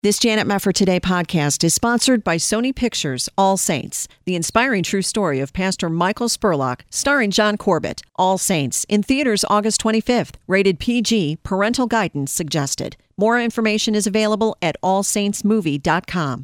This Janet Mefford Today podcast is sponsored by Sony Pictures All Saints, the inspiring true story of Pastor Michael Spurlock, starring John Corbett. All Saints, in theaters August 25th, rated PG, parental guidance suggested. More information is available at allsaintsmovie.com.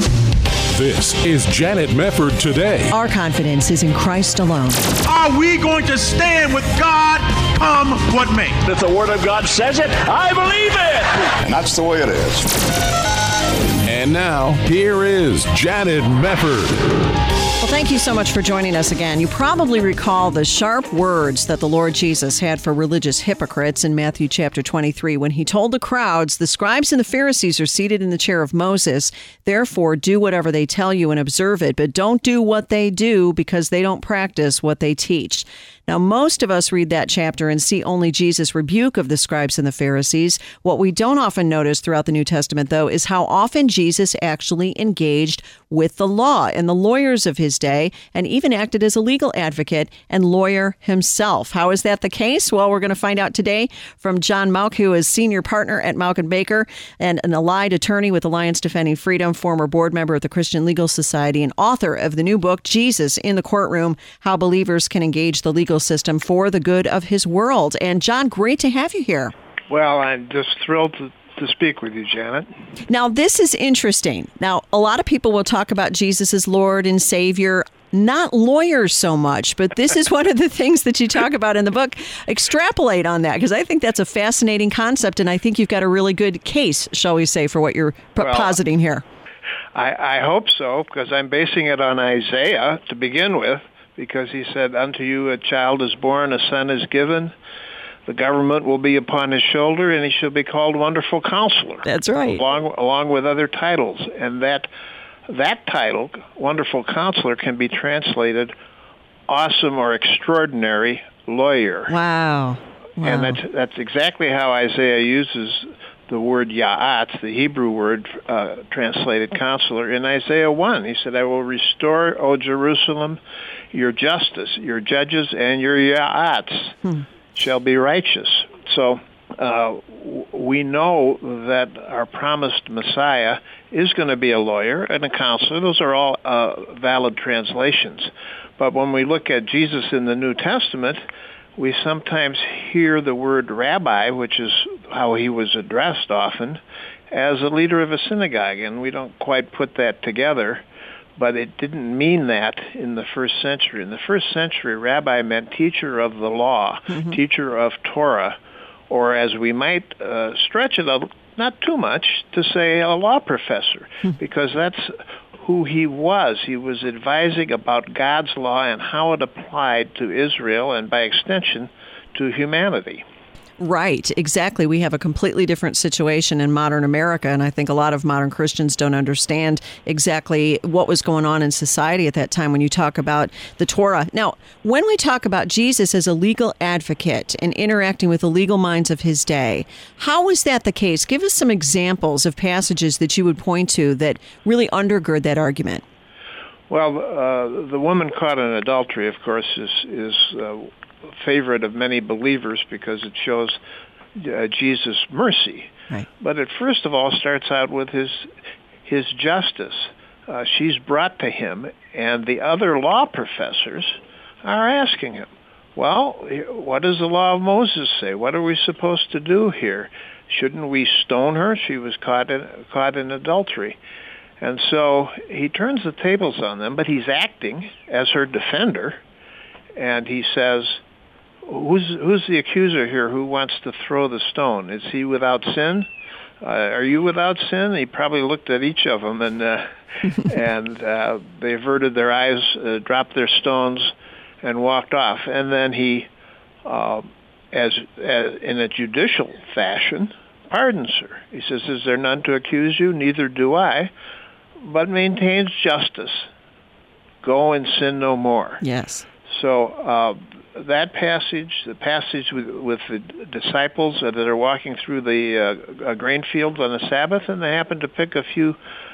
This is Janet Mefford Today. Our confidence is in Christ alone. Are we going to stand with God come what may? If the Word of God says it, I believe it. And that's the way it is. And now, here is Janet Mefford. Well, thank you so much for joining us again. You probably recall the sharp words that the Lord Jesus had for religious hypocrites in Matthew chapter 23 when he told the crowds, "The scribes and the Pharisees are seated in the chair of Moses. Therefore, do whatever they tell you and observe it, but don't do what they do because they don't practice what they teach." Now, most of us read that chapter and see only Jesus' rebuke of the scribes and the Pharisees. What we don't often notice throughout the New Testament, though, is how often Jesus actually engaged with the law and the lawyers of his day, and even acted as a legal advocate and lawyer himself. How is that the case? Well, we're going to find out today from John Mauck, who is senior partner at Mauck & Baker and an allied attorney with Alliance Defending Freedom, former board member of the Christian Legal Society, and author of the new book, Jesus in the Courtroom, How Believers Can Engage the Legal System for the Good of His World. And John, great to have you here. Well, I'm just thrilled to speak with you, Janet. Now, this is interesting. Now, a lot of people will talk about Jesus as Lord and Savior, not lawyers so much, but this is one of the things that you talk about in the book. Extrapolate on that, because I think that's a fascinating concept, and I think you've got a really good case, shall we say, for what you're positing here. I hope so, because I'm basing it on Isaiah to begin with, because he said, "Unto you a child is born, a son is given. The government will be upon his shoulder, and he shall be called Wonderful Counselor." That's right. Along with other titles. And that title, Wonderful Counselor, can be translated Awesome or Extraordinary Lawyer. Wow. And that's exactly how Isaiah uses the word Ya'at, the Hebrew word translated counselor, in Isaiah 1. He said, "I will restore, O Jerusalem, your justice, your judges, and your Ya'ats shall be righteous." So we know that our promised Messiah is going to be a lawyer and a counselor. Those are all valid translations. But when we look at Jesus in the New Testament, we sometimes hear the word rabbi, which is how he was addressed often, as a leader of a synagogue, and we don't quite put that together. But it didn't mean that in the first century. In the first century, rabbi meant teacher of the law, teacher of Torah, or as we might stretch it up, not too much, to say a law professor, because that's who he was. He was advising about God's law and how it applied to Israel and, by extension, to humanity. Right, exactly. We have a completely different situation in modern America, and I think a lot of modern Christians don't understand exactly what was going on in society at that time when you talk about the Torah. Now, when we talk about Jesus as a legal advocate and interacting with the legal minds of his day, how was that the case? Give us some examples of passages that you would point to that really undergird that argument. Well, the woman caught in adultery, of course, is favorite of many believers because it shows Jesus' mercy. Right. But it first of all starts out with his justice. She's brought to him, and the other law professors are asking him, well, what does the law of Moses say? What are we supposed to do here? Shouldn't we stone her? She was caught in adultery. And so he turns the tables on them, but he's acting as her defender, and he says, Who's the accuser here who wants to throw the stone? Is he without sin? Are you without sin? He probably looked at each of them, and they averted their eyes, dropped their stones, and walked off. And then he, as in a judicial fashion, pardons her. He says, "Is there none to accuse you? Neither do I," but maintains justice. Go and sin no more. Yes. So that passage, the passage with the disciples that are walking through the grain fields on the Sabbath, and they happen to pick a few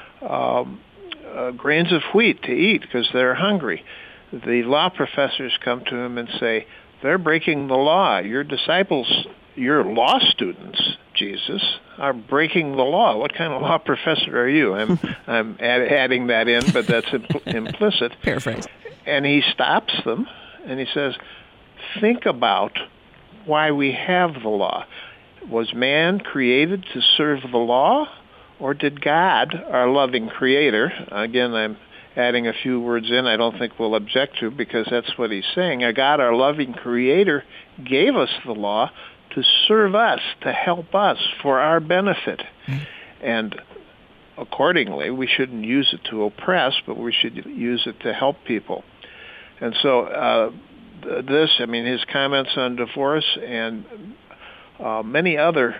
grains of wheat to eat because they're hungry. The law professors come to him and say, they're breaking the law. Your disciples, your law students, Jesus, are breaking the law. What kind of law professor are you? I'm adding that in, but that's implicit. Paraphrase. And he stops them, and he says, think about why we have the law. Was man created to serve the law, or did God, our loving creator, again, I'm adding a few words in I don't think we'll object to because that's what he's saying, God, our loving creator, gave us the law to serve us, to help us, for our benefit. And accordingly, we shouldn't use it to oppress, but we should use it to help people. And so his comments on divorce and many other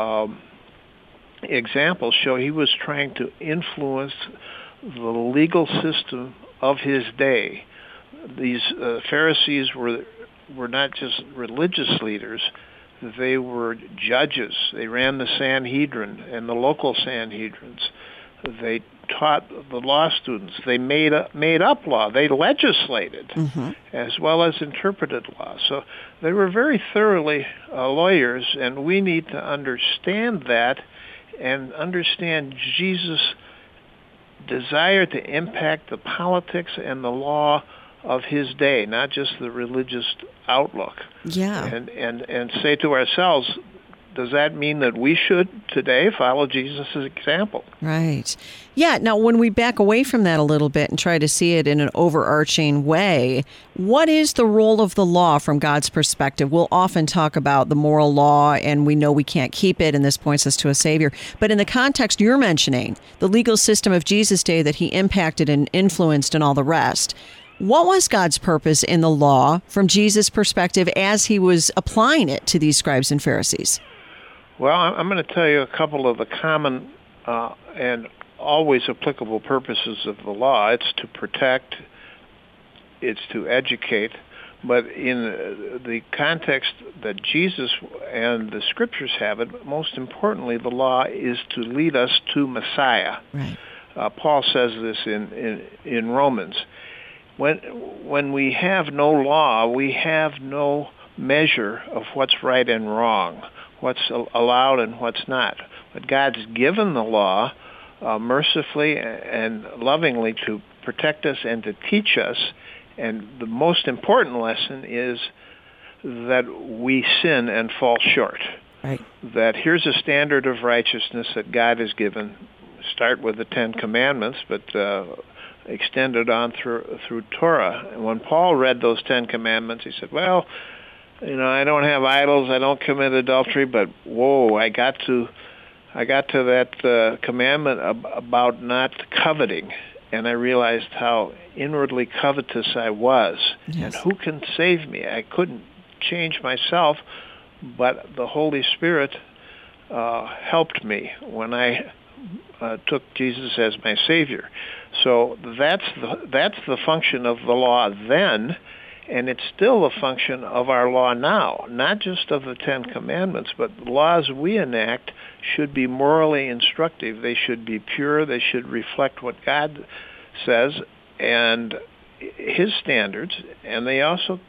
examples show he was trying to influence the legal system of his day. These Pharisees were not just religious leaders, they were judges. They ran the Sanhedrin and the local Sanhedrins. They taught the law students. They made up law. They legislated as well as interpreted law. So they were very thoroughly lawyers, and we need to understand that and understand Jesus' desire to impact the politics and the law of his day, not just the religious outlook. Yeah. And say to ourselves, does that mean that we should today follow Jesus' example? Right. Yeah. Now, when we back away from that a little bit and try to see it in an overarching way, what is the role of the law from God's perspective? We'll often talk about the moral law, and we know we can't keep it, and this points us to a Savior. But in the context you're mentioning, the legal system of Jesus' day that he impacted and influenced and all the rest, what was God's purpose in the law from Jesus' perspective as he was applying it to these scribes and Pharisees? Well, I'm going to tell you a couple of the common and always applicable purposes of the law. It's to protect, it's to educate, but in the context that Jesus and the Scriptures have it, most importantly, the law is to lead us to Messiah. Right. Paul says this in Romans. When we have no law, we have no measure of what's right and wrong, what's allowed and what's not. But God's given the law mercifully and lovingly to protect us and to teach us. And the most important lesson is that we sin and fall short. Right. That here's a standard of righteousness that God has given. Start with the Ten Commandments, but extended on through Torah. And when Paul read those Ten Commandments, he said, well, I don't have idols, I don't commit adultery, but whoa, I got to that commandment about not coveting, and I realized how inwardly covetous I was. Yes. And who can save me? I couldn't change myself, but the Holy Spirit helped me when I took Jesus as my Savior. So that's the function of the law then, and it's still the function of our law now, not just of the Ten Commandments, but the laws we enact should be morally instructive. They should be pure. They should reflect what God says and his standards, and they also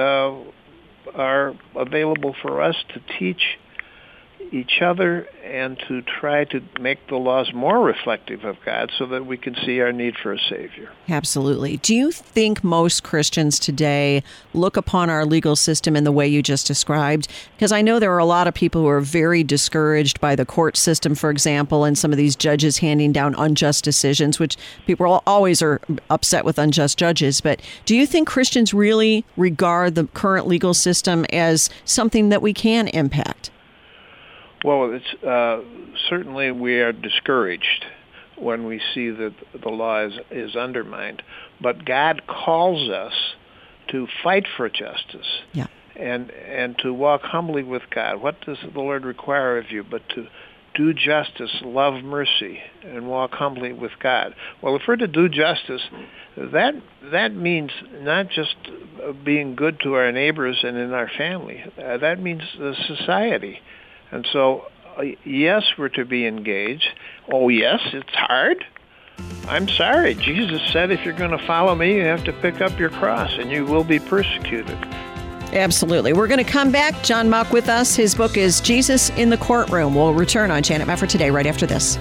are available for us to teach each other and to try to make the laws more reflective of God so that we can see our need for a Savior. Absolutely. Do you think most Christians today look upon our legal system in the way you just described? Because I know there are a lot of people who are very discouraged by the court system, for example, and some of these judges handing down unjust decisions, which people always are upset with unjust judges. But do you think Christians really regard the current legal system as something that we can impact? Well, it's certainly we are discouraged when we see that the law is undermined. But God calls us to fight for justice, yeah, and to walk humbly with God. What does the Lord require of you but to do justice, love mercy, and walk humbly with God? Well, if we're to do justice, that means not just being good to our neighbors and in our family. That means the society. And so, yes, we're to be engaged. Oh, yes, it's hard. I'm sorry. Jesus said if you're going to follow me, you have to pick up your cross, and you will be persecuted. Absolutely. We're going to come back. John Mauck with us. His book is Jesus in the Courtroom. We'll return on Janet Mefford Today right after this.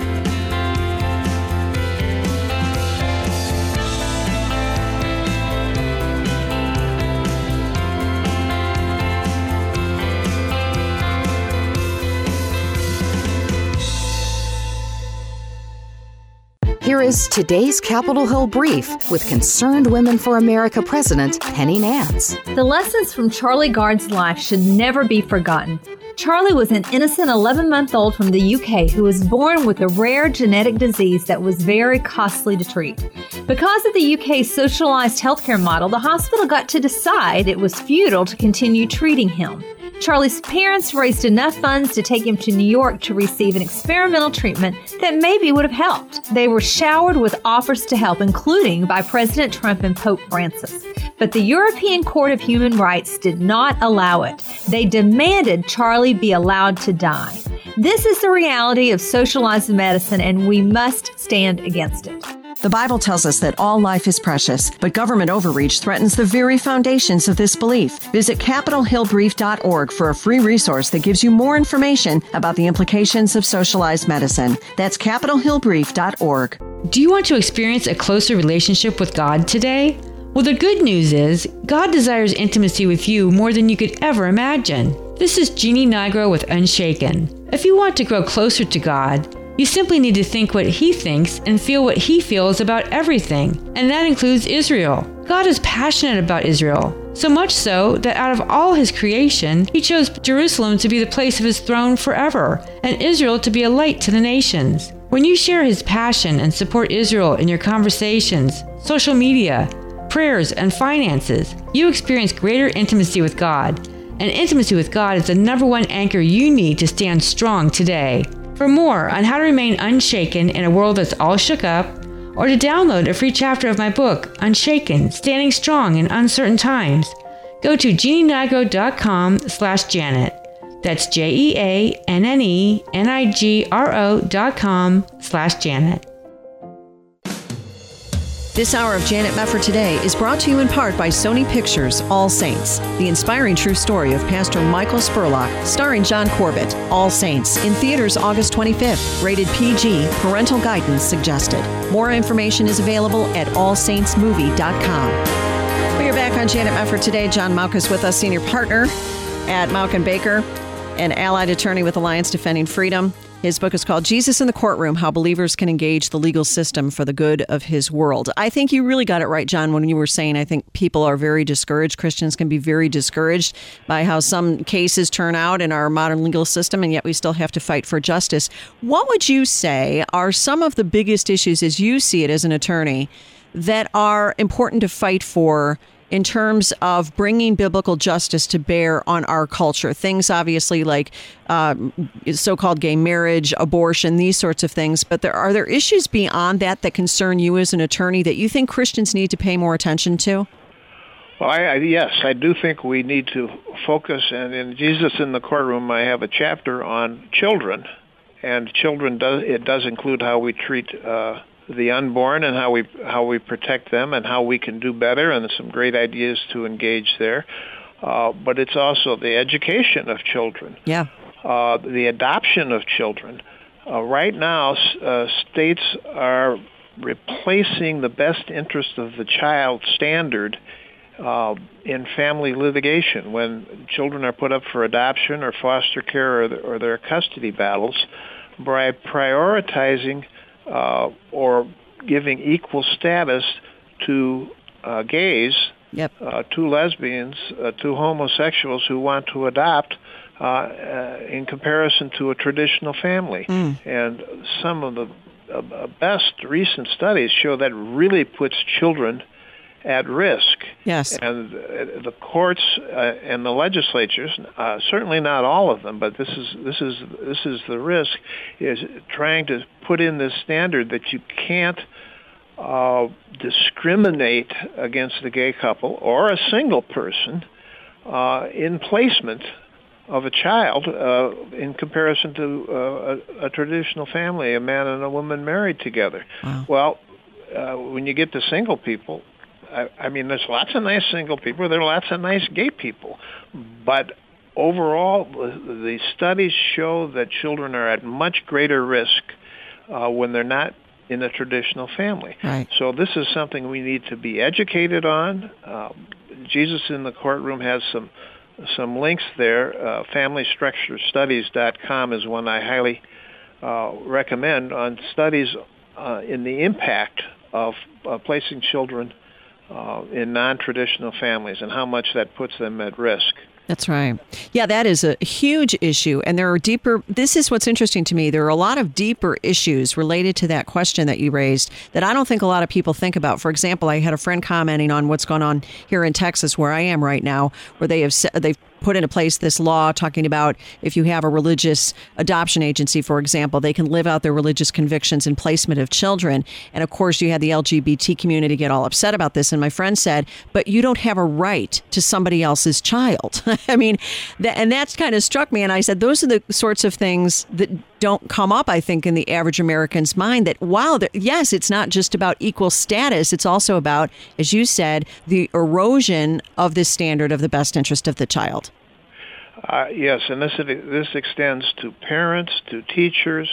Here is today's Capitol Hill Brief with Concerned Women for America President Penny Nance. The lessons from Charlie Gard's life should never be forgotten. Charlie was an innocent 11-month-old from the UK who was born with a rare genetic disease that was very costly to treat. Because of the UK's socialized healthcare model, the hospital got to decide it was futile to continue treating him. Charlie's parents raised enough funds to take him to New York to receive an experimental treatment that maybe would have helped. They were showered with offers to help, including by President Trump and Pope Francis. But the European Court of Human Rights did not allow it. They demanded Charlie be allowed to die. This is the reality of socialized medicine, and we must stand against it. The Bible tells us that all life is precious, but government overreach threatens the very foundations of this belief. Visit CapitolHillBrief.org for a free resource that gives you more information about the implications of socialized medicine. That's CapitolHillBrief.org. Do you want to experience a closer relationship with God today? Well, the good news is God desires intimacy with you more than you could ever imagine. This is Jeannie Nigro with Unshaken. If you want to grow closer to God, you simply need to think what He thinks and feel what He feels about everything, and that includes Israel. God is passionate about Israel, so much so that out of all His creation, He chose Jerusalem to be the place of His throne forever, and Israel to be a light to the nations. When you share His passion and support Israel in your conversations, social media, prayers, and finances, you experience greater intimacy with God, and intimacy with God is the number one anchor you need to stand strong today. For more on how to remain unshaken in a world that's all shook up, or to download a free chapter of my book, Unshaken, Standing Strong in Uncertain Times, go to JeannieNigro.com/Janet. That's JeannieNigro.com/Janet. This hour of Janet Mefford Today is brought to you in part by Sony Pictures All Saints, the inspiring true story of Pastor Michael Spurlock, starring John Corbett. All Saints, in theaters August 25th, rated PG, parental guidance suggested. More information is available at allsaintsmovie.com. We are back on Janet Mefford Today. John Mauck is with us, senior partner at Mauck & Baker, an allied attorney with Alliance Defending Freedom. His book is called Jesus in the Courtroom, How Believers Can Engage the Legal System for the Good of His World. I think you really got it right, John, when you were saying I think people are very discouraged. Christians can be very discouraged by how some cases turn out in our modern legal system, and yet we still have to fight for justice. What would you say are some of the biggest issues, as you see it as an attorney, that are important to fight for in terms of bringing biblical justice to bear on our culture? Things obviously like so-called gay marriage, abortion, these sorts of things. But are there issues beyond that that concern you as an attorney that you think Christians need to pay more attention to? Well, yes, I do think we need to focus. And in Jesus in the Courtroom, I have a chapter on children. And children, does include how we treat the unborn and how we protect them and how we can do better, and there's some great ideas to engage there. But it's also the education of children, the adoption of children. Right now, states are replacing the best interest of the child standard in family litigation when children are put up for adoption or foster care or their custody battles by prioritizing or giving equal status to gays, to lesbians, to homosexuals who want to adopt in comparison to a traditional family. And some of the best recent studies show that really puts children at risk. Yes. And the courts and the legislatures, certainly not all of them, but this is the risk, is trying to put in this standard that you can't discriminate against the gay couple or a single person in placement of a child in comparison to a traditional family, a man and a woman married together. Wow. Well, when you get to single people, I mean, there's lots of nice single people. There are lots of nice gay people. But overall, the studies show that children are at much greater risk when they're not in a traditional family. Right. So this is something we need to be educated on. Jesus in the Courtroom has some links there. FamilyStructureStudies.com is one I highly recommend on studies in the impact of placing children in non-traditional families and how much that puts them at risk. That's right. Yeah, that is a huge issue. And there are this is what's interesting to me. There are a lot of deeper issues related to that question that you raised that I don't think a lot of people think about. For example, I had a friend commenting on what's going on here in Texas, where I am right now, where they've put into place this law talking about if you have a religious adoption agency, for example, they can live out their religious convictions in placement of children. And of course, you had the LGBT community get all upset about this. And my friend said, but you don't have a right to somebody else's child. I mean, and that's kind of struck me. And I said, those are the sorts of things that don't come up, I think, in the average American's mind that, wow, yes, it's not just about equal status. It's also about, as you said, the erosion of the standard of the best interest of the child. Yes, and this extends to parents, to teachers,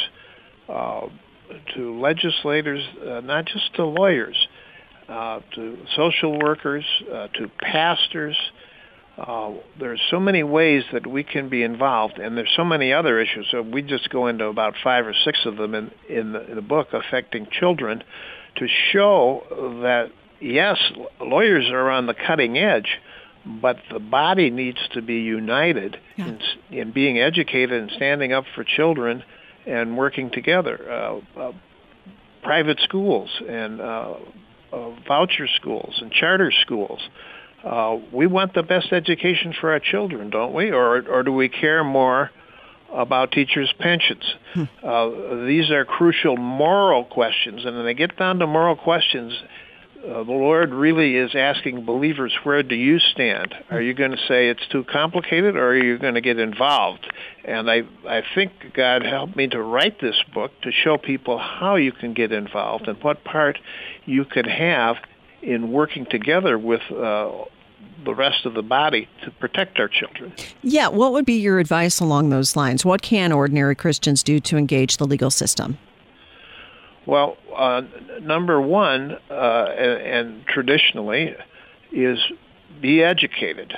to legislators, not just to lawyers, to social workers, to pastors. There's so many ways that we can be involved, and there's so many other issues. So we just go into about 5 or 6 of them in the book affecting children to show that, yes, lawyers are on the cutting edge, but the body needs to be united in being educated and standing up for children and working together. Private schools and voucher schools and charter schools. We want the best education for our children, don't we? Or do we care more about teachers' pensions? These are crucial moral questions, and when they get down to moral questions, the Lord really is asking believers, where do you stand? Are you going to say it's too complicated, or are you going to get involved? And I think God helped me to write this book to show people how you can get involved and what part you could have in working together with the rest of the body to protect our children. Yeah, what would be your advice along those lines? What can ordinary Christians do to engage the legal system? Well, number one, and traditionally, is be educated.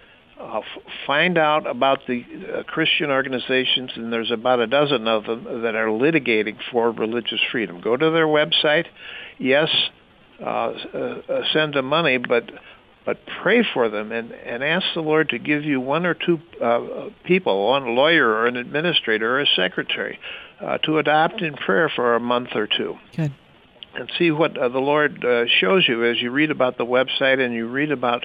Find out about the Christian organizations, and there's about a dozen of them that are litigating for religious freedom. Go to their website. Yes, send them money, but pray for them and ask the Lord to give you 1 or 2 people, one lawyer or an administrator or a secretary, to adopt in prayer for a month or 2. Good. And see what the Lord shows you as you read about the website and you read about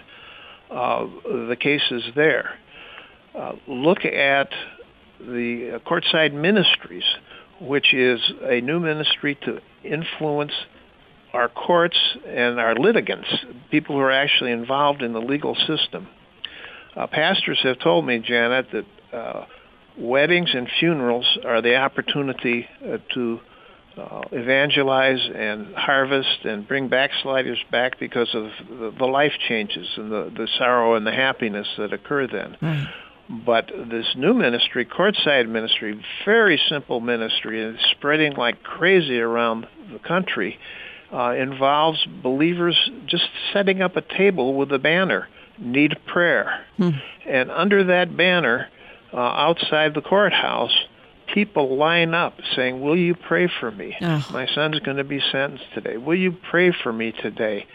the cases there. Look at the Courtside Ministries, which is a new ministry to influence our courts and our litigants, people who are actually involved in the legal system. Pastors have told me, Janet, that weddings and funerals are the opportunity to evangelize and harvest and bring backsliders back because of the life changes and the sorrow and the happiness that occur then. Right. But this new ministry, Courtside Ministry, very simple ministry, and it's spreading like crazy around the country, involves believers just setting up a table with a banner, need prayer. And under that banner, outside the courthouse, people line up saying, will you pray for me? My son's going to be sentenced today. Will you pray for me today?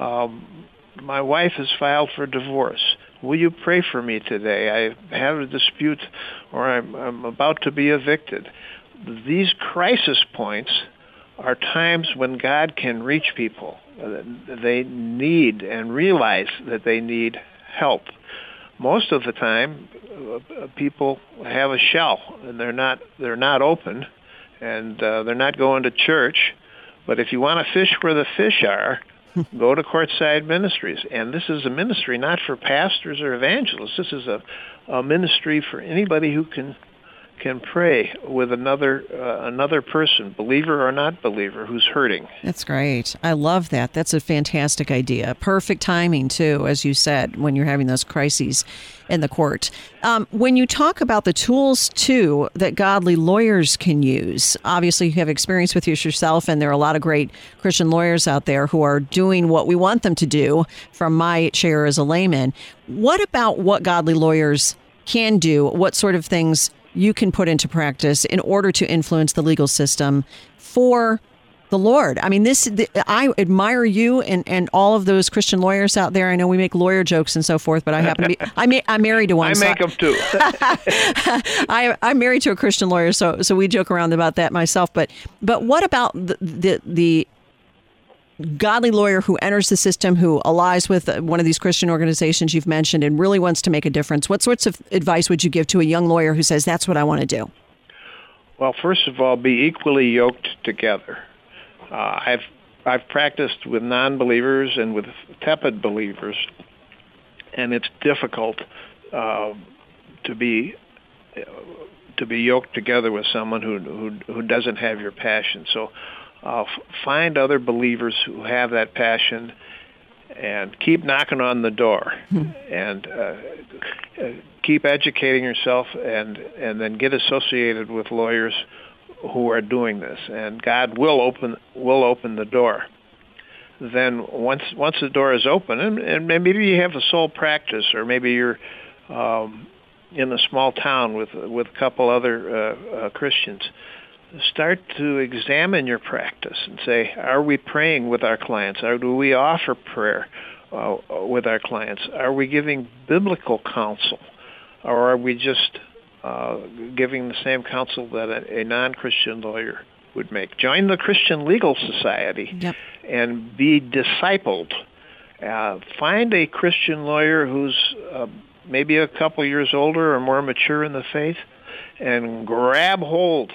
My wife has filed for divorce. Will you pray for me today? I have a dispute, or I'm about to be evicted. These crisis points are times when God can reach people. They need and realize that they need help. Most of the time, people have a shell and they're not open, and they're not going to church. But if you want to fish where the fish are, go to Courtside Ministries. And this is a ministry not for pastors or evangelists. This is a ministry for anybody who can can pray with another person, believer or not believer, who's hurting. That's great. I love that. That's a fantastic idea. Perfect timing, too, as you said, when you're having those crises in the court. When you talk about the tools, too, that godly lawyers can use, obviously you have experience with this yourself, and there are a lot of great Christian lawyers out there who are doing what we want them to do from my chair as a layman. What about what godly lawyers can do? What sort of things you can put into practice in order to influence the legal system for the Lord? I mean, I admire you and all of those Christian lawyers out there. I know we make lawyer jokes and so forth, but I happen to be I'm married to one. I make them too. I'm married to a Christian lawyer, so we joke around about that myself. But what about the godly lawyer who enters the system, who allies with one of these Christian organizations you've mentioned and really wants to make a difference? What sorts of advice would you give to a young lawyer who says, that's what I want to do? Well, first of all, be equally yoked together. I've practiced with non-believers and with tepid believers, and it's difficult to be yoked together with someone who doesn't have your passion. So find other believers who have that passion and keep knocking on the door and keep educating yourself and then get associated with lawyers who are doing this, and God will open the door. Then once the door is open, and maybe you have a sole practice, or maybe you're in a small town with a couple other Christians, start to examine your practice and say, are we praying with our clients? Or do we offer prayer with our clients? Are we giving biblical counsel? Or are we just giving the same counsel that a non-Christian lawyer would make? Join the Christian Legal Society. Yep. And be discipled. Find a Christian lawyer who's maybe a couple years older or more mature in the faith, and grab hold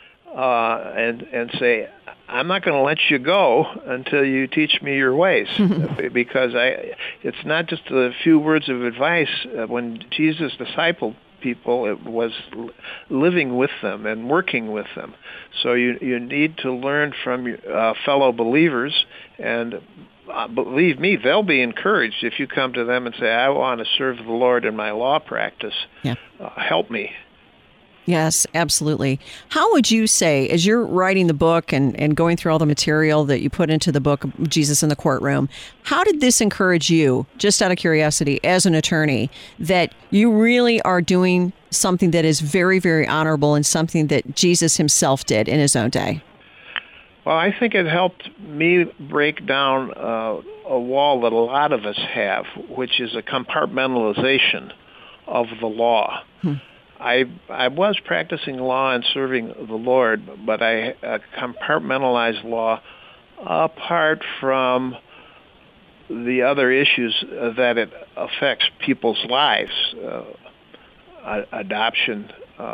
and say, I'm not going to let you go until you teach me your ways. Because it's not just a few words of advice. When Jesus discipled people, it was living with them and working with them. So you need to learn from your fellow believers, and believe me, they'll be encouraged if you come to them and say, I want to serve the Lord in my law practice. Yeah. Help me. Yes, absolutely. How would you say, as you're writing the book and going through all the material that you put into the book, Jesus in the Courtroom, how did this encourage you, just out of curiosity, as an attorney, that you really are doing something that is very, very honorable and something that Jesus himself did in his own day? Well, I think it helped me break down a wall that a lot of us have, which is a compartmentalization of the law. I was practicing law and serving the Lord, but I compartmentalized law apart from the other issues that it affects people's lives, adoption,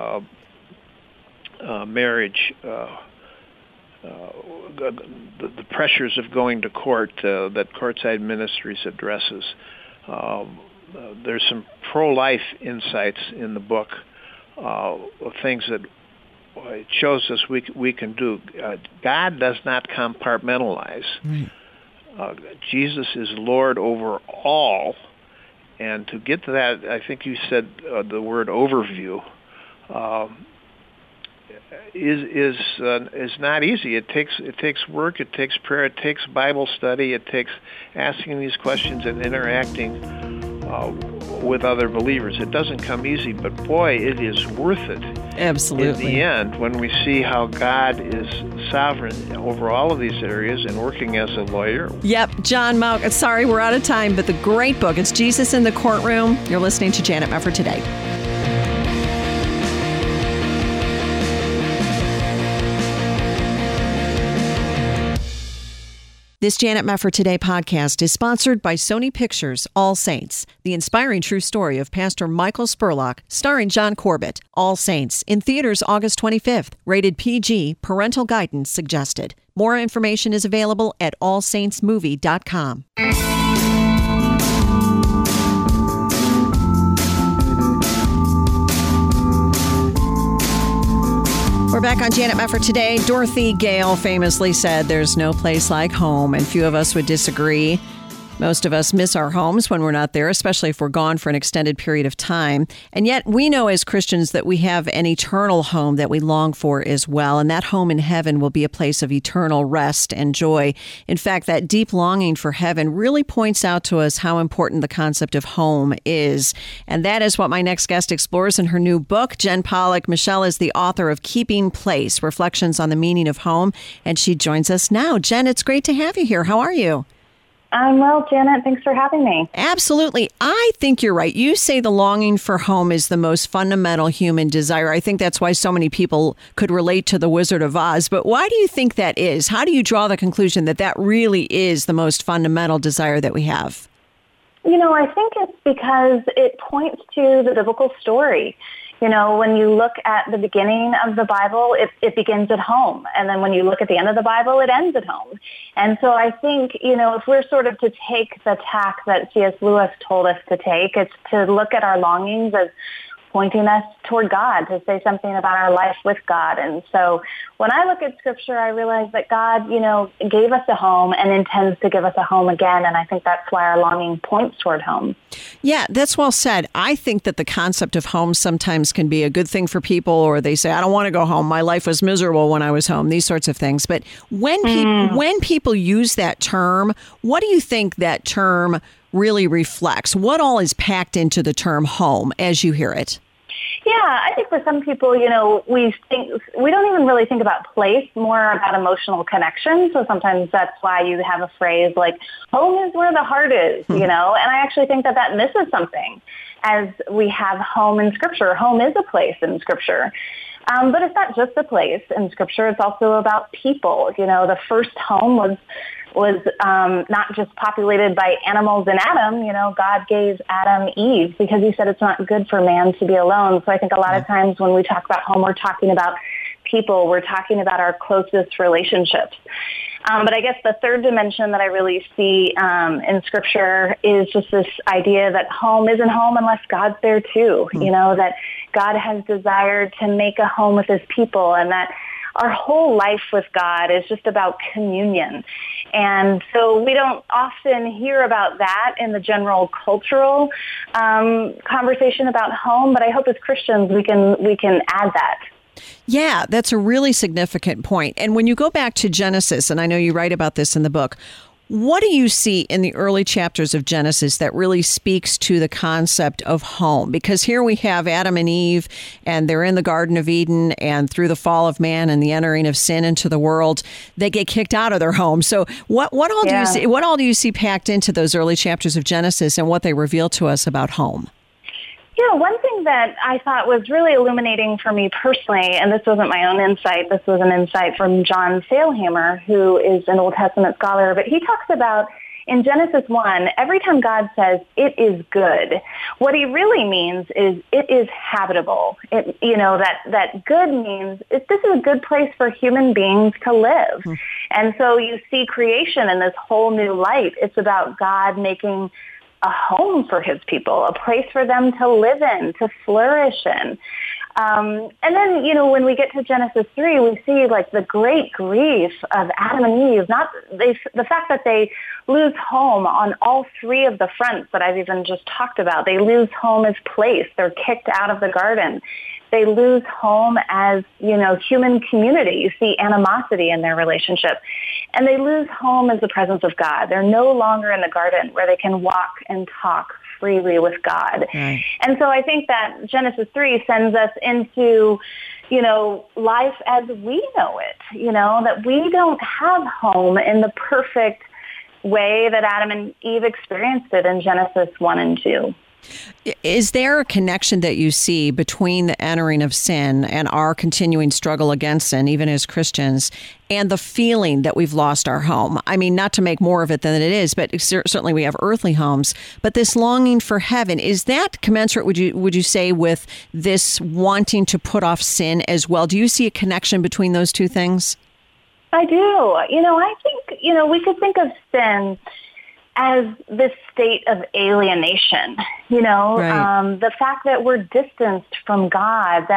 marriage, the pressures of going to court that Courtside Ministries addresses. There's some pro-life insights in the book, things that it shows us we can do. God does not compartmentalize. Jesus is Lord over all, and to get to that, I think you said the word overview. Is not easy. It takes work. It takes prayer. It takes Bible study. It takes asking these questions and interacting with other believers. It doesn't come easy, but boy, it is worth it. Absolutely. In the end, when we see how God is sovereign over all of these areas and working as a lawyer. Yep, John Mauck. Sorry, we're out of time, but the great book. It's Jesus in the Courtroom. You're listening to Janet Mefford Today. This Janet Mefford Today podcast is sponsored by Sony Pictures All Saints, the inspiring true story of Pastor Michael Spurlock, starring John Corbett. All Saints, in theaters August 25th. Rated PG, parental guidance suggested. More information is available at allsaintsmovie.com. We're back on Janet Mefford today. Dorothy Gale famously said, "There's no place like home," and few of us would disagree. Most of us miss our homes when we're not there, especially if we're gone for an extended period of time. And yet we know as Christians that we have an eternal home that we long for as well. And that home in heaven will be a place of eternal rest and joy. In fact, that deep longing for heaven really points out to us how important the concept of home is. And that is what my next guest explores in her new book. Jen Pollock Michelle is the author of Keeping Place, Reflections on the Meaning of Home. And she joins us now. Jen, it's great to have you here. How are you? I'm well, Janet. Thanks for having me. Absolutely. I think you're right. You say the longing for home is the most fundamental human desire. I think that's why so many people could relate to The Wizard of Oz. But why do you think that is? How do you draw the conclusion that that really is the most fundamental desire that we have? You know, I think it's because it points to the biblical story. You know, when you look at the beginning of the Bible, it begins at home. And then when you look at the end of the Bible, it ends at home. And so I think, you know, if we're sort of to take the tack that C.S. Lewis told us to take, it's to look at our longings as pointing us toward God, to say something about our life with God. And so when I look at Scripture, I realize that God, you know, gave us a home and intends to give us a home again. And I think that's why our longing points toward home. Yeah, that's well said. I think that the concept of home sometimes can be a good thing for people, or they say, I don't want to go home. My life was miserable when I was home, these sorts of things. But when people use that term, what do you think that term really reflects? What all is packed into the term home as you hear it? Yeah, I think for some people, you know, we don't even really think about place, more about emotional connection. So sometimes that's why you have a phrase like, home is where the heart is, you know, and I actually think that misses something as we have home in Scripture. Home is a place in Scripture. But it's not just a place in Scripture. It's also about people. You know, the first home was not just populated by animals and Adam. You know, God gave Adam Eve because he said it's not good for man to be alone. So I think a lot of times when we talk about home, we're talking about people. We're talking about our closest relationships. But I guess the third dimension that I really see in Scripture is just this idea that home isn't home unless God's there too. You know, that God has desired to make a home with his people, and that our whole life with God is just about communion. And so we don't often hear about that in the general cultural conversation about home, but I hope as Christians we can add that. Yeah, that's a really significant point. And when you go back to Genesis, and I know you write about this in the book, what do you see in the early chapters of Genesis that really speaks to the concept of home? Because here we have Adam and Eve, and they're in the Garden of Eden, and through the fall of man and the entering of sin into the world, they get kicked out of their home. So what all do you see? What all do you see packed into those early chapters of Genesis, and what they reveal to us about home? Yeah, one thing that I thought was really illuminating for me personally, and this wasn't my own insight, this was an insight from John Sailhamer, who is an Old Testament scholar, but he talks about in Genesis 1, every time God says, it is good, what he really means is it is habitable. That good means this is a good place for human beings to live. And so you see creation in this whole new light. It's about God making a home for his people, a place for them to live in, to flourish in. And then, you know, when we get to Genesis 3, we see like the great grief of Adam and Eve, the fact that they lose home on all three of the fronts that I've even just talked about. They lose home as place. They're kicked out of the garden. They lose home as, you know, human community. You see animosity in their relationship. And they lose home as the presence of God. They're no longer in the garden where they can walk and talk freely with God. Right. And so I think that Genesis 3 sends us into, you know, life as we know it, you know, that we don't have home in the perfect way that Adam and Eve experienced it in Genesis 1 and 2. Is there a connection that you see between the entering of sin and our continuing struggle against sin, even as Christians, and the feeling that we've lost our home? I mean, not to make more of it than it is, but certainly we have earthly homes. But this longing for heaven, is that commensurate, would you say, with this wanting to put off sin as well? Do you see a connection between those two things? I do. You know, I think, you know, we could think of sin as this state of alienation, you know, right. The fact that we're distanced from God, that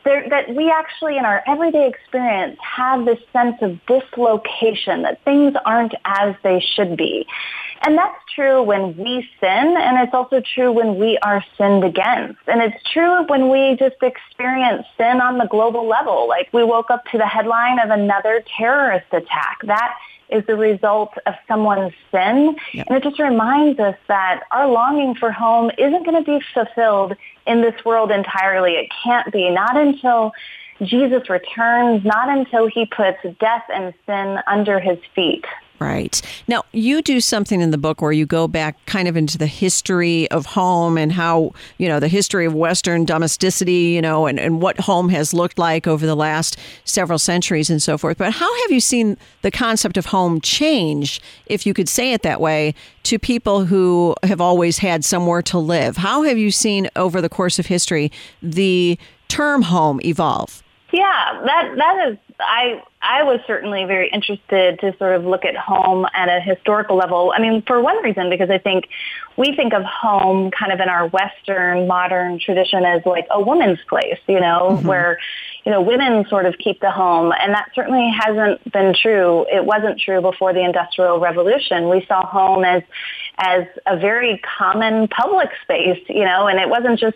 that we actually in our everyday experience have this sense of dislocation, that things aren't as they should be. And that's true when we sin, and it's also true when we are sinned against. And it's true when we just experience sin on the global level, like we woke up to the headline of another terrorist attack. That is the result of someone's sin. Yep. And it just reminds us that our longing for home isn't going to be fulfilled in this world entirely. It can't be, not until Jesus returns, not until he puts death and sin under his feet. Right. Now, you do something in the book where you go back kind of into the history of home and how, the history of Western domesticity, and what home has looked like over the last several centuries and so forth. But how have you seen the concept of home change, if you could say it that way, to people who have always had somewhere to live? How have you seen over the course of history the term home evolve? Yeah, that is, I was certainly very interested to sort of look at home at a historical level. I mean, for one reason, because I think we think of home kind of in our Western modern tradition as like a woman's place, where, women sort of keep the home. And that certainly hasn't been true. It wasn't true before the Industrial Revolution. We saw home as a very common public space, and it wasn't just,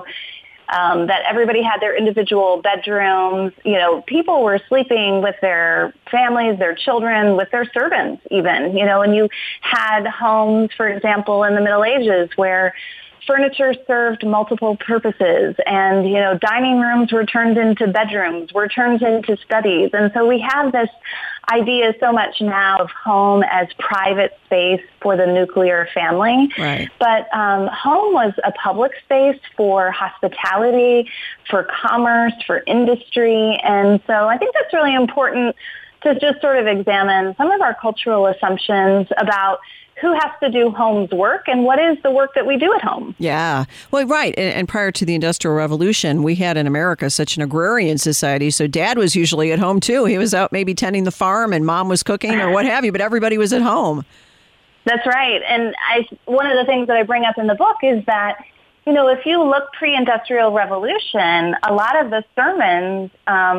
that everybody had their individual bedrooms. People were sleeping with their families, their children, with their servants even, and you had homes, for example, in the Middle Ages where furniture served multiple purposes and, dining rooms were turned into bedrooms, were turned into studies. And so we have this idea so much now of home as private space for the nuclear family. Right. But home was a public space for hospitality, for commerce, for industry. And so I think that's really important to just sort of examine some of our cultural assumptions about who has to do home's work and what is the work that we do at home. Yeah. Well, right. And prior to the Industrial Revolution, we had in America such an agrarian society. So dad was usually at home, too. He was out maybe tending the farm and mom was cooking or what have you, but everybody was at home. That's right. And one of the things that I bring up in the book is that, if you look pre-Industrial Revolution, a lot of the sermons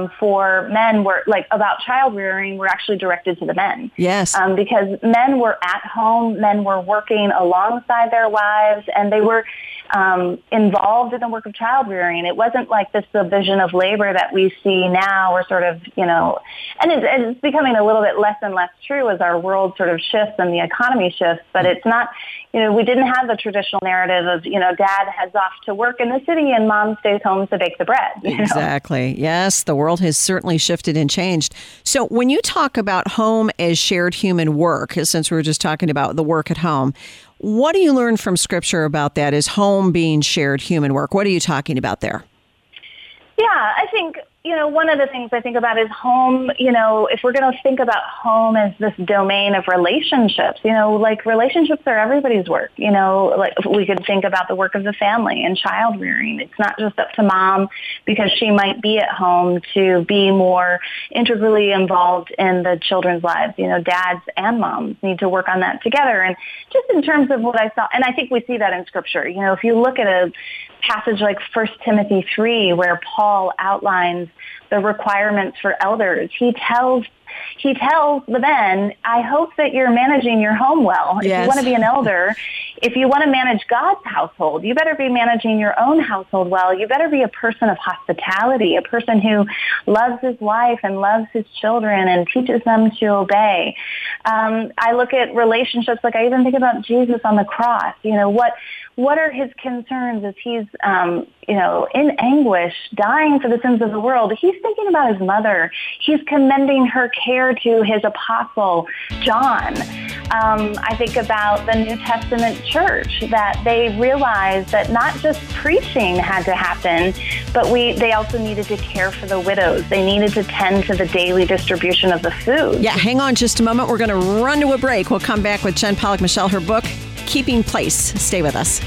for men were about child rearing were actually directed to the men. Yes. Because men were at home, men were working alongside their wives, and they were involved in the work of child rearing. It wasn't like this division of labor that we see now, or sort of, and it's becoming a little bit less and less true as our world sort of shifts and the economy shifts, but it's not, we didn't have the traditional narrative of, dad heads off to work in the city and mom stays home to bake the bread. Exactly. Yes, the world has certainly shifted and changed. So when you talk about home as shared human work, since we were just talking about the work at home, what do you learn from Scripture about that as home being shared human work? What are you talking about there? Yeah, I think, one of the things I think about is home, if we're going to think about home as this domain of relationships, relationships are everybody's work. We could think about the work of the family and child rearing. It's not just up to mom because she might be at home to be more integrally involved in the children's lives. Dads and moms need to work on that together. And just in terms of what I saw, and I think we see that in Scripture, if you look at a passage like 1 Timothy 3, where Paul outlines the requirements for elders, he tells the men, I hope that you're managing your home well. Yes. If you want to be an elder, if you want to manage God's household, you better be managing your own household well. You better be a person of hospitality, a person who loves his wife and loves his children and teaches them to obey. I look at relationships, I even think about Jesus on the cross. What are his concerns as he's, in anguish, dying for the sins of the world? He's thinking about his mother. He's commending her care to his apostle, John. I think about the New Testament church, that they realized that not just preaching had to happen, but they also needed to care for the widows. They needed to tend to the daily distribution of the food. Yeah, hang on just a moment. We're going to run to a break. We'll come back with Jen Pollock-Michel, her book, Keeping Place. Stay with us.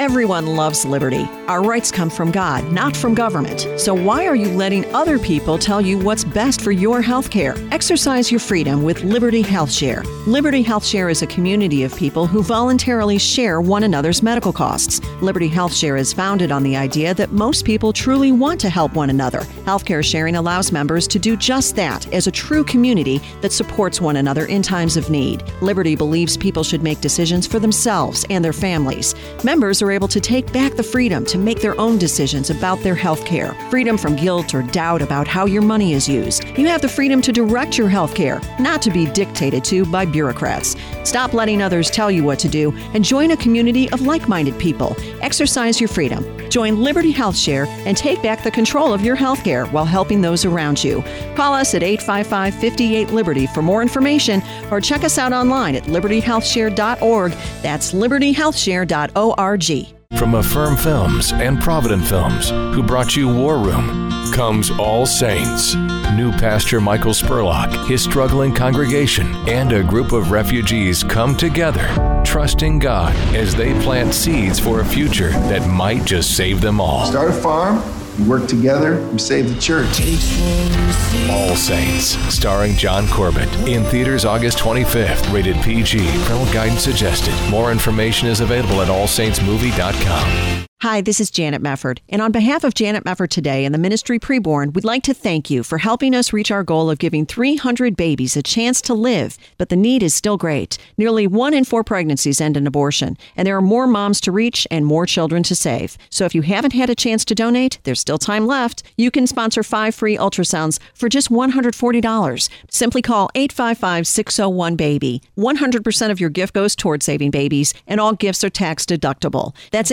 Everyone loves liberty. Our rights come from God, not from government. So why are you letting other people tell you what's best for your health care? Exercise your freedom with Liberty Health Share. Liberty Health Share is a community of people who voluntarily share one another's medical costs. Liberty Health Share is founded on the idea that most people truly want to help one another. Healthcare sharing allows members to do just that as a true community that supports one another in times of need. Liberty believes people should make decisions for themselves and their families. Members are able to take back the freedom to make their own decisions about their health care. Freedom from guilt or doubt about how your money is used. You have the freedom to direct your health care, not to be dictated to by bureaucrats. Stop letting others tell you what to do and join a community of like-minded people. Exercise your freedom. Join Liberty Health Share and take back the control of your health care while helping those around you. Call us at 855-58-LIBERTY for more information or check us out online at libertyhealthshare.org. That's libertyhealthshare.org. From Affirm Films and Provident Films, who brought you War Room, comes All Saints. New pastor Michael Spurlock, his struggling congregation, and a group of refugees come together, trusting God as they plant seeds for a future that might just save them all. Start a farm, you work together, you save the church. All Saints, starring John Corbett. In theaters August 25th. Rated PG. Parental guidance suggested. More information is available at allsaintsmovie.com. Hi, this is Janet Mefford, and on behalf of Janet Mefford Today and the Ministry Preborn, we'd like to thank you for helping us reach our goal of giving 300 babies a chance to live, but the need is still great. Nearly 1 in 4 pregnancies end in abortion, and there are more moms to reach and more children to save. So if you haven't had a chance to donate, there's still time left. You can sponsor 5 free ultrasounds for just $140. Simply call 855-601-BABY. 100% of your gift goes toward saving babies, and all gifts are tax deductible. That's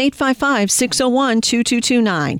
855-601-2229.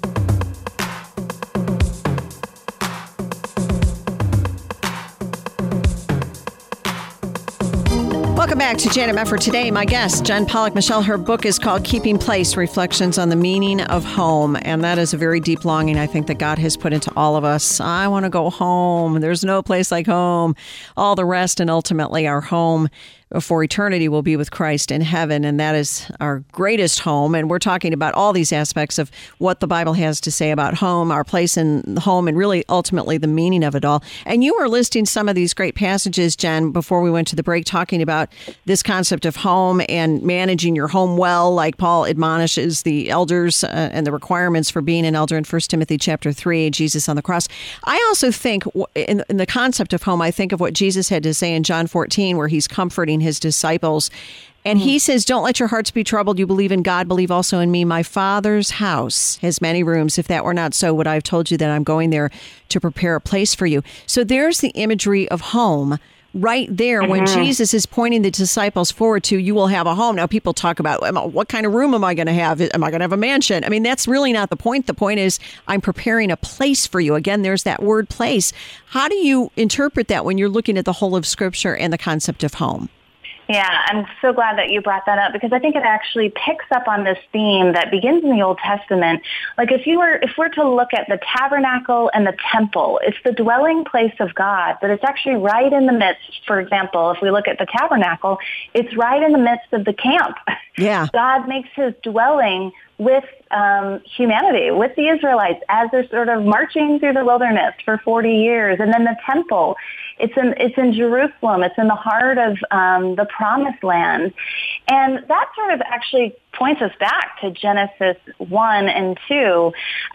Welcome back to Janet Mefford Today. My guest, Jen Pollock Michelle. Her book is called Keeping Place, Reflections on the Meaning of Home. And that is a very deep longing, I think, that God has put into all of us. I want to go home. There's no place like home. All the rest, and ultimately our home for eternity will be with Christ in heaven, and that is our greatest home. And we're talking about all these aspects of what the Bible has to say about home, our place in the home, and really ultimately the meaning of it all. And you were listing some of these great passages, Jen, before we went to the break, talking about this concept of home and managing your home well, like Paul admonishes the elders and the requirements for being an elder in 1 Timothy chapter 3, Jesus on the cross. I also think in the concept of home, I think of what Jesus had to say in John 14, where he's comforting his disciples. And he says, don't let your hearts be troubled. You believe in God, believe also in me. My Father's house has many rooms. If that were not so, would I have told you that I'm going there to prepare a place for you? So there's the imagery of home right there when Jesus is pointing the disciples forward to, you will have a home. Now, people talk about, what kind of room am I going to have? Am I going to have a mansion? I mean, that's really not the point. The point is, I'm preparing a place for you. Again, there's that word place. How do you interpret that when you're looking at the whole of Scripture and the concept of home? Yeah, I'm so glad that you brought that up, because I think it actually picks up on this theme that begins in the Old Testament. Like if we're to look at the tabernacle and the temple, it's the dwelling place of God, but it's actually right in the midst. For example, if we look at the tabernacle, it's right in the midst of the camp. Yeah. God makes his dwelling with humanity, with the Israelites, as they're sort of marching through the wilderness for 40 years. And then the temple, it's in Jerusalem. It's in the heart of the Promised Land. And that sort of actually points us back to Genesis 1 and 2.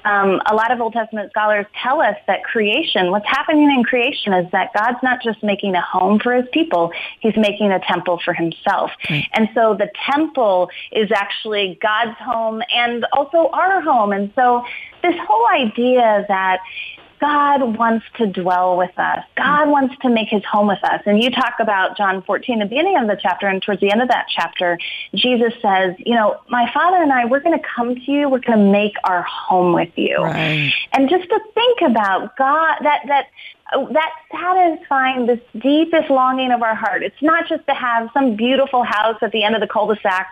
A lot of Old Testament scholars tell us that creation, what's happening in creation is that God's not just making a home for his people, he's making a temple for himself. And so the temple is actually God's home and also our home. And so this whole idea that God wants to dwell with us. God wants to make his home with us. And you talk about John 14, the beginning of the chapter, and towards the end of that chapter, Jesus says, my Father and I, we're going to come to you. We're going to make our home with you. Right. And just to think about God, that satisfying this deepest longing of our heart. It's not just to have some beautiful house at the end of the cul-de-sac,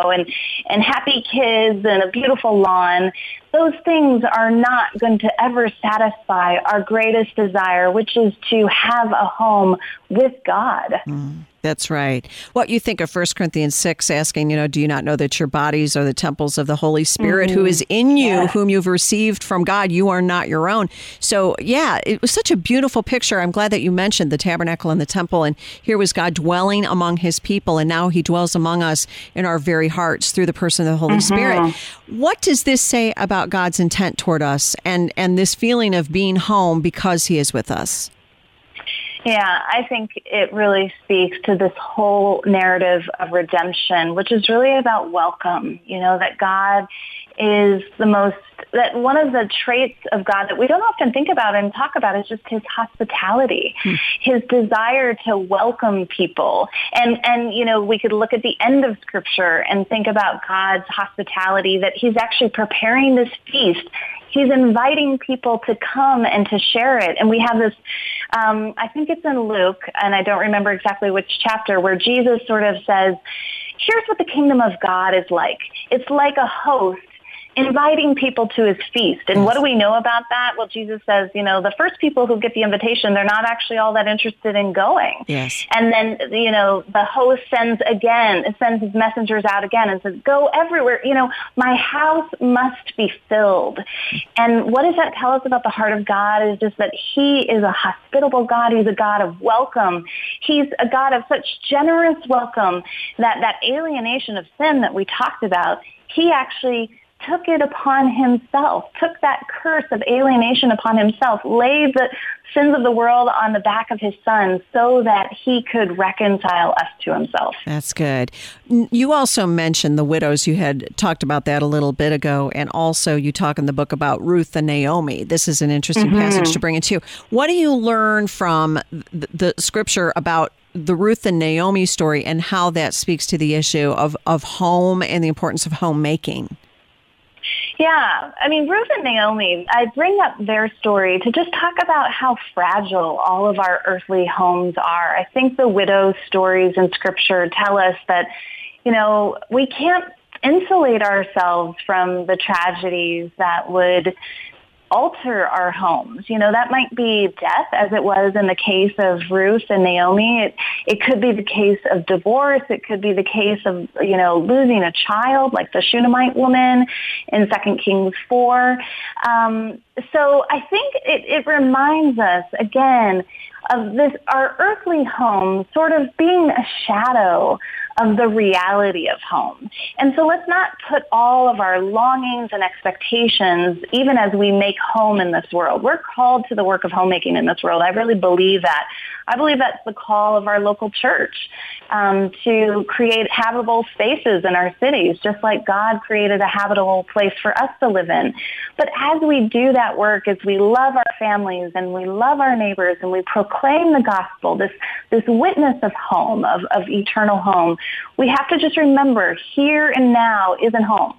and happy kids and a beautiful lawn. Those things are not going to ever satisfy our greatest desire, which is to have a home with God. That's right. What you think of 1 Corinthians 6 asking, do you not know that your bodies are the temples of the Holy Spirit who is in you, whom you've received from God? You are not your own. So, yeah, it was such a beautiful picture. I'm glad that you mentioned the tabernacle and the temple. And here was God dwelling among his people. And now he dwells among us in our very hearts through the person of the Holy Spirit. What does this say about God's intent toward us and this feeling of being home because he is with us? Yeah, I think it really speaks to this whole narrative of redemption, which is really about welcome, that God is that one of the traits of God that we don't often think about and talk about is just his hospitality, his desire to welcome people. And we could look at the end of Scripture and think about God's hospitality, that he's actually preparing this feast. He's inviting people to come and to share it. And we have this, I think it's in Luke, and I don't remember exactly which chapter, where Jesus sort of says, here's what the kingdom of God is like. It's like a host inviting people to his feast. And what do we know about that? Well, Jesus says, the first people who get the invitation, they're not actually all that interested in going. Yes. And then, the host sends his messengers out again and says, go everywhere. My house must be filled. And what does that tell us about the heart of God is just that he is a hospitable God. He's a God of welcome. He's a God of such generous welcome that alienation of sin that we talked about, he actually took it upon himself, took that curse of alienation upon himself, laid the sins of the world on the back of his son so that he could reconcile us to himself. That's good. You also mentioned the widows. You had talked about that a little bit ago, and also you talk in the book about Ruth and Naomi. This is an interesting passage to bring into you. What do you learn from the Scripture about the Ruth and Naomi story and how that speaks to the issue of home and the importance of homemaking? Yeah, Ruth and Naomi, I bring up their story to just talk about how fragile all of our earthly homes are. I think the widow stories in Scripture tell us that, we can't insulate ourselves from the tragedies that would alter our homes. That might be death, as it was in the case of Ruth and Naomi. It could be the case of divorce. It could be the case of, losing a child, like the Shunammite woman in 2 Kings 4. So I think it reminds us, again, of this, our earthly home sort of being a shadow of the reality of home. And so let's not put all of our longings and expectations, even as we make home in this world. We're called to the work of homemaking in this world. I really believe that. I believe that's the call of our local church, to create habitable spaces in our cities, just like God created a habitable place for us to live in. But as we do that work, as we love our families and we love our neighbors and we proclaim the gospel, this witness of home, of eternal home, we have to just remember here and now isn't home.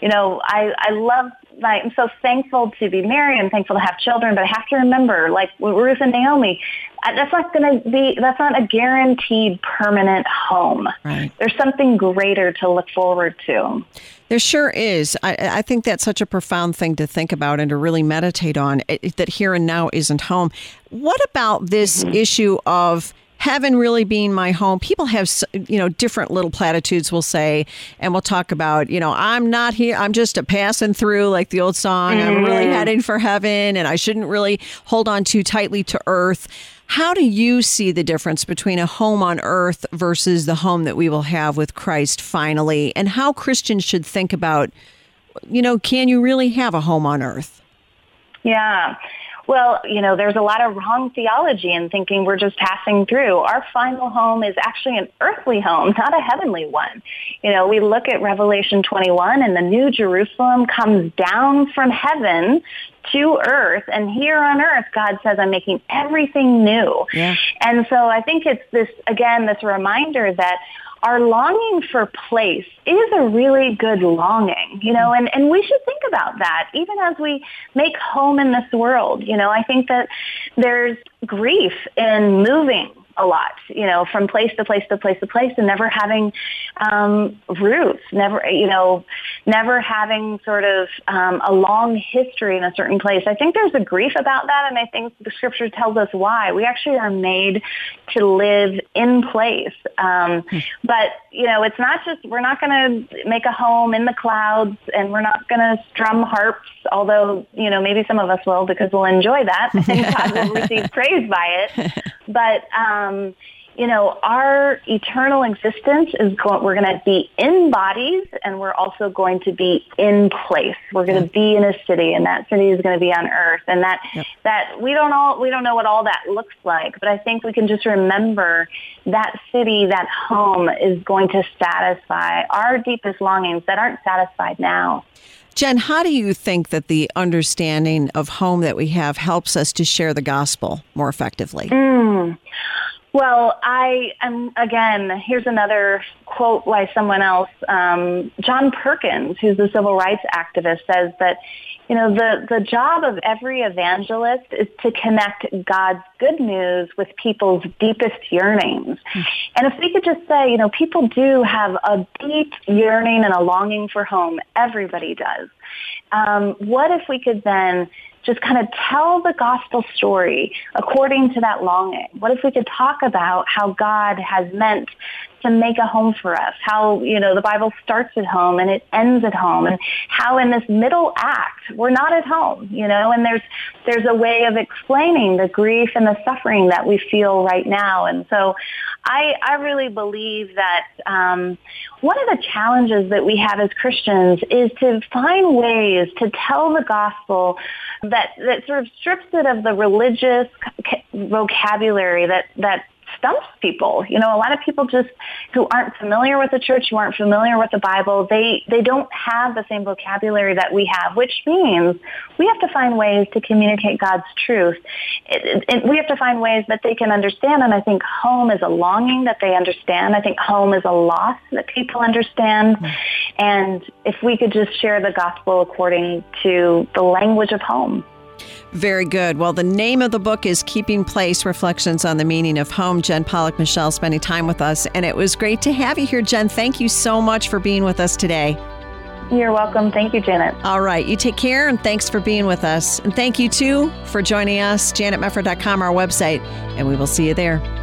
I'm so thankful to be married and thankful to have children, but I have to remember, like Ruth and Naomi, that's not a guaranteed permanent home. Right. There's something greater to look forward to. There sure is. I think that's such a profound thing to think about and to really meditate on, that here and now isn't home. What about this issue of heaven really being my home? People have, different little platitudes we'll say, and we'll talk about, I'm not here, I'm just a passing through, like the old song, I'm really heading for heaven, and I shouldn't really hold on too tightly to earth. How do you see the difference between a home on earth versus the home that we will have with Christ finally, and how Christians should think about, can you really have a home on earth? Yeah. Well, there's a lot of wrong theology in thinking we're just passing through. Our final home is actually an earthly home, not a heavenly one. We look at Revelation 21, and the New Jerusalem comes down from heaven to earth, and here on earth, God says, I'm making everything new. Yeah. And so I think it's this reminder that our longing for place is a really good longing, and we should think about that even as we make home in this world. I think that there's grief in moving a lot, from place to place to place to place, and never having roots, never never having sort of a long history in a certain place. I think there's a grief about that, and I think the Scripture tells us why. We actually are made to live in place. But, it's not just, we're not going to make a home in the clouds, and we're not going to strum harps, although, maybe some of us will because we'll enjoy that, and God will receive praise by it. But, our eternal existence we're going to be in bodies, and we're also going to be in place. We're going to be in a city, and that city is going to be on earth. And that we don't know what all that looks like, but I think we can just remember that city, that home is going to satisfy our deepest longings that aren't satisfied now. Jen, how do you think that the understanding of home that we have helps us to share the gospel more effectively? Well, here's another quote by someone else. John Perkins, who's a civil rights activist, says that, the job of every evangelist is to connect God's good news with people's deepest yearnings. And if we could just say, people do have a deep yearning and a longing for home. Everybody does. What if we could then just kind of tell the gospel story according to that longing? What if we could talk about how God has meant to make a home for us, how, the Bible starts at home and it ends at home, and how in this middle act, we're not at home, and there's a way of explaining the grief and the suffering that we feel right now. And so I really believe that one of the challenges that we have as Christians is to find ways to tell the gospel that sort of strips it of the religious vocabulary that stumps people. A lot of people just who aren't familiar with the church, who aren't familiar with the Bible, they don't have the same vocabulary that we have, which means we have to find ways to communicate God's truth. We have to find ways that they can understand, and I think home is a longing that they understand. I think home is a loss that people understand. And if we could just share the gospel according to the language of home. Very good. Well, the name of the book is Keeping Place, Reflections on the Meaning of Home. Jen Pollock-Michel spending time with us, and it was great to have you here, Jen. Thank you so much for being with us today. You're welcome. Thank you, Janet. All right. You take care, and thanks for being with us. And thank you, too, for joining us. JanetMefford.com, our website, and we will see you there.